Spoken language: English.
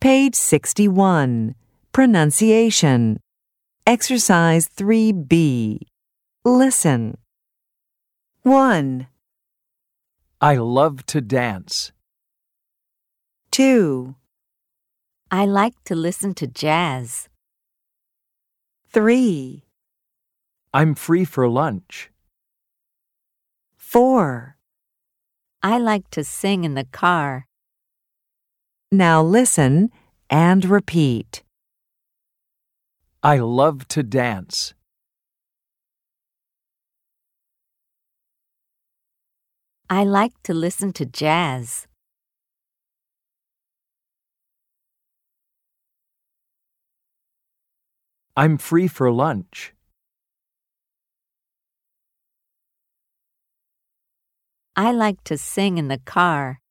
Page 61. Pronunciation. Exercise 3B. Listen. 1, I love to dance. 2, I like to listen to jazz. 3, I'm free for lunch. 4. I like to sing in the car. Now listen and repeat. I love to dance. I like to listen to jazz. I'm free for lunch. I like to sing in the car.